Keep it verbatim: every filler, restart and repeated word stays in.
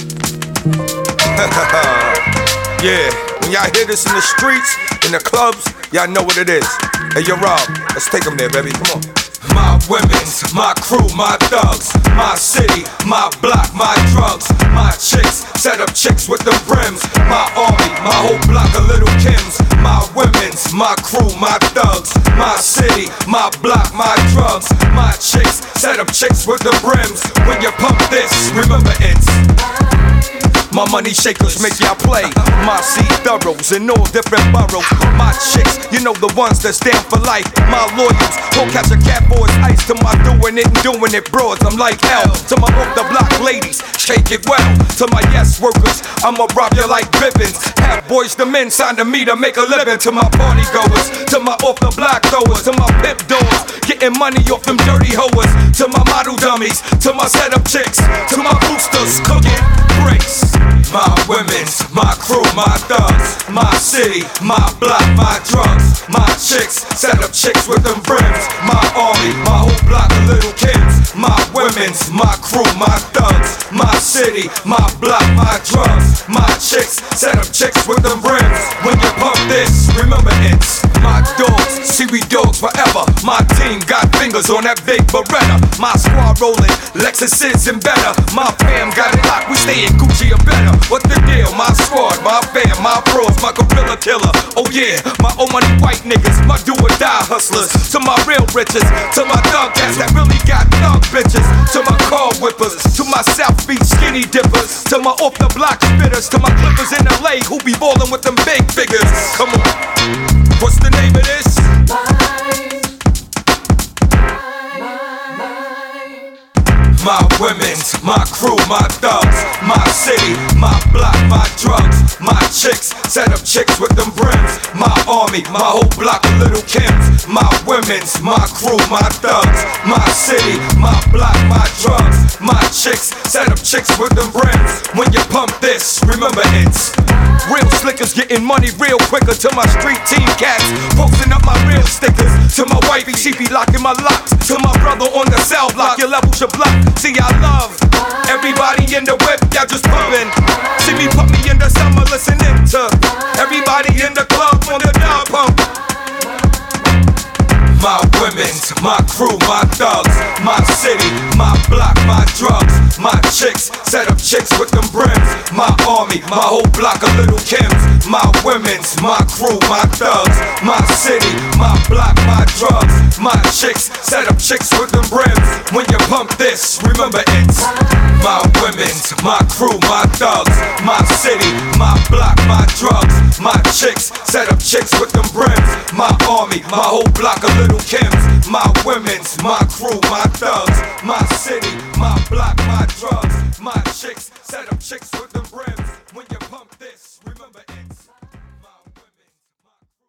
Yeah, when y'all hear this in the streets, in the clubs, y'all know what it is. Hey, yo, Rob, let's take them there, baby. Come on. My women's, my crew, my thugs, my city, my block, my drugs, my chicks, set up chicks with the brims, my army, my whole block of little Kims, my women's, my crew, my thugs, my city, my block, my drugs, my chicks, set up chicks with the brims. When you pump this, remember it's my money shakers make y'all play. My seed thorough in all different boroughs. My chicks, you know the ones that stand for life. My loyals, won't catch a cat for his ice. To my doing it and doing it broads, I'm like hell. To my off the block ladies, shake it well. To my yes workers, I'ma rob you like Bivens. Half boys to men signed to me to make a living. To my party goers, to my off the block throwers, to my pip doors, getting money off them dirty hoers. To my model dummies, to my setup chicks, to my boosters, cooking bricks. My women's, my crew, my thugs, my city, my block, my drugs, my chicks, set up chicks with them brims, my army, my whole block of little kids, my women's, my crew, my thugs, my city, my block, my drugs, my chicks, set up chicks with them brims. When you pump this, remember it's my dogs, see we dogs forever. My team got fingers on that big Beretta. My squad rolling, Lexuses and better. My fam got it locked, we stay in Gucci or better. What the deal? My squad, my fam, my bros, my gorilla killer. Oh yeah, my old money white niggas, my do or die hustlers. To my real riches, to my thug cats that really got thug bitches. To my car whippers, to my South Beach skinny dippers. To my off the block spitters, to my clippers in L A who be ballin' with them big figures. Come on, what's the name of this? My women's, my crew, my thugs, my city, my block, my drugs, my chicks, set up chicks with them brims, my army, my whole block of little Kims, my women's, my crew, my thugs, my city, my block, my drugs, my chicks, set up chicks with them brims. When you pump this, remember it's real slickers getting money real quicker. To my street team cats, posting up my real stickers. To my wifey, she be locking my locks. To my brother on the cell block, your levels your block. See, I love everybody in the whip, y'all just pumping. See me put me in the summer listening to everybody in the club on the dub pump. My women's, my crew, my thugs, my city, my block, my drugs, my chicks, set up chicks with them brims, my army, my whole block of little Kims, my women's, my crew, my thugs, my city, my block, my drugs, my chicks, set up chicks with them brims. When you pump this, remember it's my women's, my crew, my thugs, my city, my block, my drugs, my chicks, set up chicks with them brims, my army, my whole block of little Kims, my women's, my crew, my thugs, my city, my block, my drugs, my chicks, set up chicks with them brims. When you pump this, remember it.